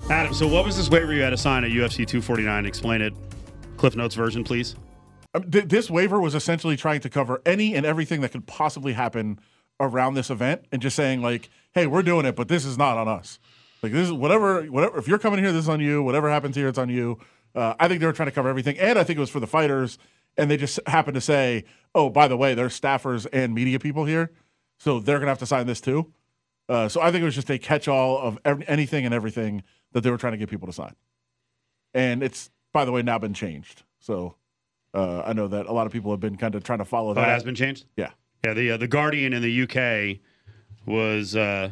Adam, so what was this waiver you had to sign at UFC 249? Explain it. Cliff Notes version, please. This waiver was essentially trying to cover any and everything that could possibly happen around this event and just saying, like, hey, we're doing it, but this is not on us. Like, this is whatever, if you're coming here, this is on you. Whatever happens here, it's on you. I think they were trying to cover everything, and I think it was for the fighters, and they just happened to say, oh, by the way, there's staffers and media people here, so they're going to have to sign this too. So I think it was just a catch-all of anything and everything that they were trying to get people to sign. And it's, by the way, now been changed. So I know that a lot of people have been kind of trying to follow that. Oh, it has been changed? Yeah. Yeah, the Guardian in the UK was,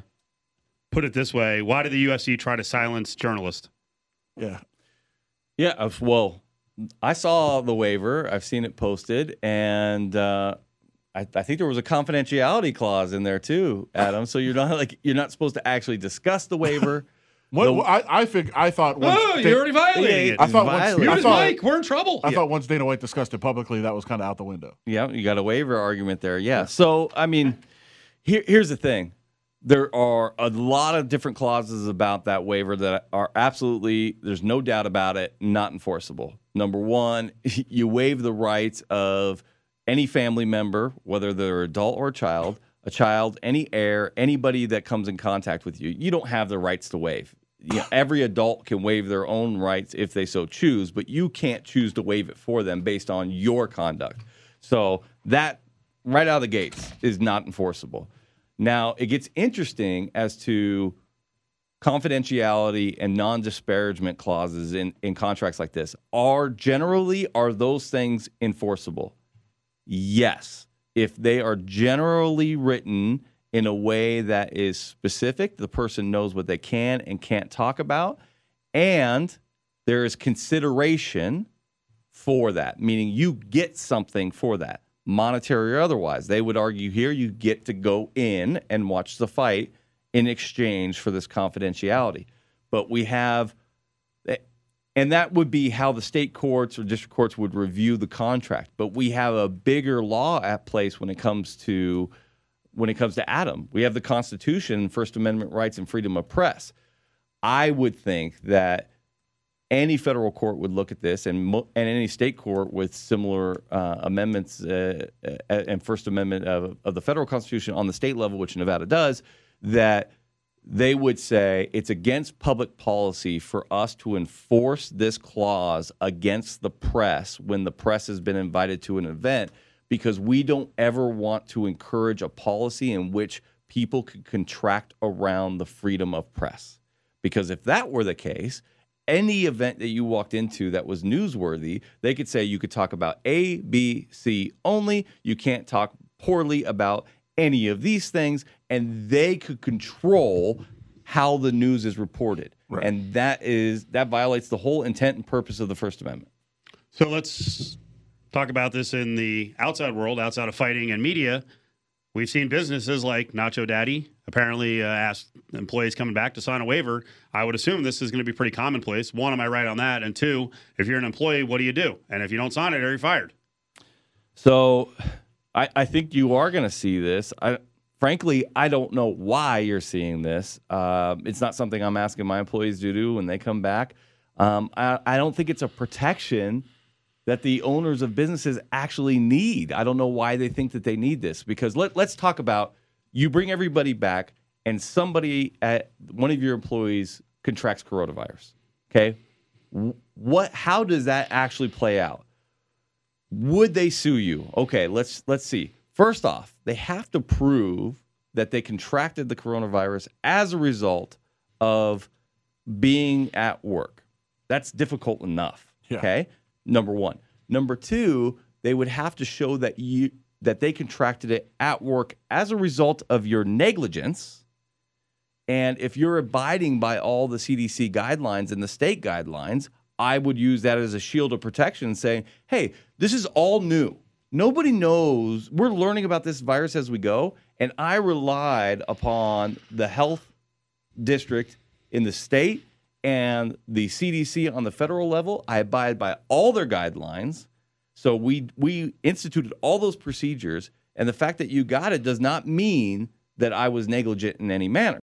put it this way, why did the UFC try to silence journalists? Yeah. Yeah, well, I saw the waiver. I've seen it posted, and I think there was a confidentiality clause in there too, Adam. So you're not supposed to actually discuss the waiver. I thought. You already violated it. I thought Mute his mic. We're in trouble. I thought once Dana White discussed it publicly, that was kind of out the window. Yeah, you got a waiver argument there. Yeah. So I mean, here's the thing. There are a lot of different clauses about that waiver that are absolutely, there's no doubt about it, not enforceable. Number one, you waive the rights of any family member, whether they're adult or a child, any heir, anybody that comes in contact with you. You don't have the rights to waive. Every adult can waive their own rights if they so choose, but you can't choose to waive it for them based on your conduct. So that, right out of the gates, is not enforceable. Now, it gets interesting as to confidentiality and non-disparagement clauses in contracts like this. Are those things enforceable? Yes. If they are generally written in a way that is specific, the person knows what they can and can't talk about, and there is consideration for that, meaning you get something for that. Monetary or otherwise. They would argue here you get to go in and watch the fight in exchange for this confidentiality. But we have, and that would be how the state courts or district courts would review the contract. But we have a bigger law at place when it comes to Adam. We have the Constitution, First Amendment rights, and freedom of press. I would think that any federal court would look at this, and any state court with similar amendments and First Amendment of the federal Constitution on the state level, which Nevada does, that they would say it's against public policy for us to enforce this clause against the press when the press has been invited to an event, because we don't ever want to encourage a policy in which people could contract around the freedom of press. Because if that were the case, any event that you walked into that was newsworthy, they could say you could talk about A, B, C only. You can't talk poorly about any of these things, and they could control how the news is reported. Right. And that violates the whole intent and purpose of the First Amendment. So let's talk about this in the outside world, outside of fighting and media. We've seen businesses like Nacho Daddy apparently asked employees coming back to sign a waiver. I would assume this is going to be pretty commonplace. One, am I right on that? And two, if you're an employee, what do you do? And if you don't sign it, are you fired? So I think you are going to see this. Frankly, I don't know why you're seeing this. It's not something I'm asking my employees to do when they come back. I don't think it's a protection that the owners of businesses actually need. I don't know why they think that they need this, because let's talk about, you bring everybody back and somebody at one of your employees contracts coronavirus. Okay. How does that actually play out? Would they sue you? Okay, let's see. First off, they have to prove that they contracted the coronavirus as a result of being at work. That's difficult enough. Yeah. Okay. Number one. Number two, they would have to show that they contracted it at work as a result of your negligence. And if you're abiding by all the CDC guidelines and the state guidelines, I would use that as a shield of protection, saying, hey, this is all new. Nobody knows. We're learning about this virus as we go. And I relied upon the health district in the state and the CDC on the federal level. I abide by all their guidelines. So we instituted all those procedures. And the fact that you got it does not mean that I was negligent in any manner.